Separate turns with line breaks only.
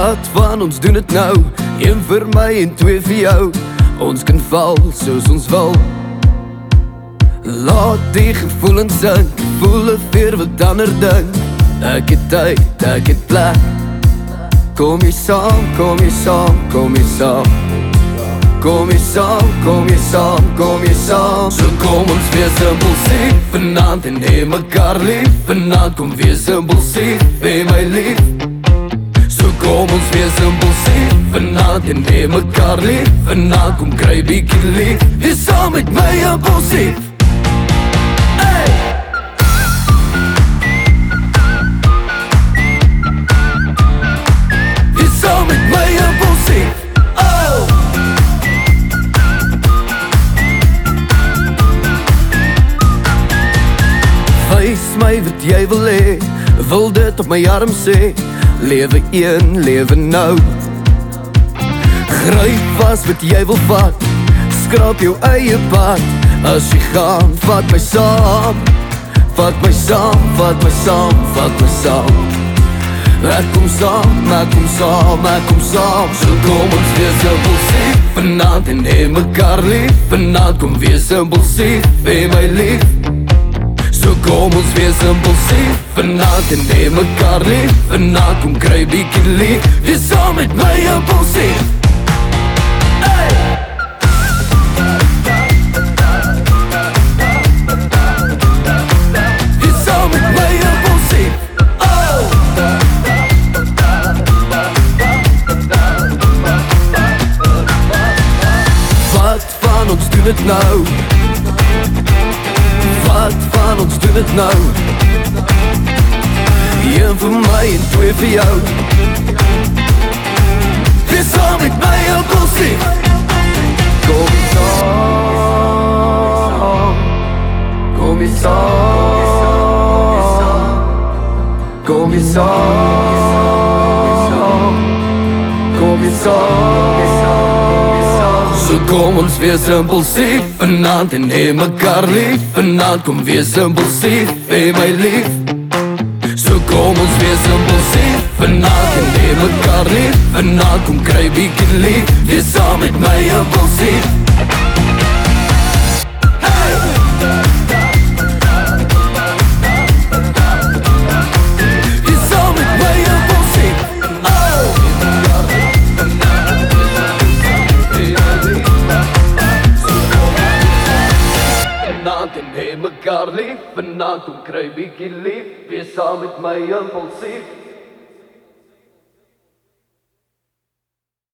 Wat van ons doen het nou? Een vir my en twee vir jou. Ons kan val soos ons wil. Laat die gevoelens sink, voel het weer wat ander dink. Ek het tyd, ek het plek. Kom jy saam, kom jy saam, kom jy saam. Kom jy saam, kom jy saam, kom jy saam. So kom ons wees impulsief vanaand en hê mekaar lief. Vanaand kom wees impulsief, hê my lief. So kom ons wees impulsief vanaand en hê mekaar lief. Vanaand kom kry bietjie lief. Wees saam met my impulsief. Wys my wat jy wil hê, wil dit op my arm sê. Lewe een, lewe nou. Gryp vas wat jy wil vat, skraap jou eie pad. As jy gaan, vat my saam. Vat my saam, vat my saam, vat my saam. Ek kom saam, ek kom saam, ek kom saam. So kom ons wees impulsief vanaand en hê mekaar lief. Vanaand kom wees impulsief, hê my lief. So kom ons wees impulsief vanaand en hê mekaar lief. Vanaand kom kry bietjie lief. Wees saam met my impulsief. Wees saam met my impulsief. Wat van ons doen het nou? Wat van ons doen het nou? Een vir my en twee vir jou. Wees saam met my impulsief. Kom jy saam. Kom jy saam. Kom jy saam. Kom jy saam. So kom ons wees impulsief vanaand en hê mekaar lief. Vanaand kom wees impulsief, hê my lief. So kom ons wees impulsief vanaand en hê mekaar lief. Vanaand kom kry bietjie lief. Wees saam met my impulsief. En hê mekaar lief, vanaand kom kry bietjie lief. Wees saam met my impulsief.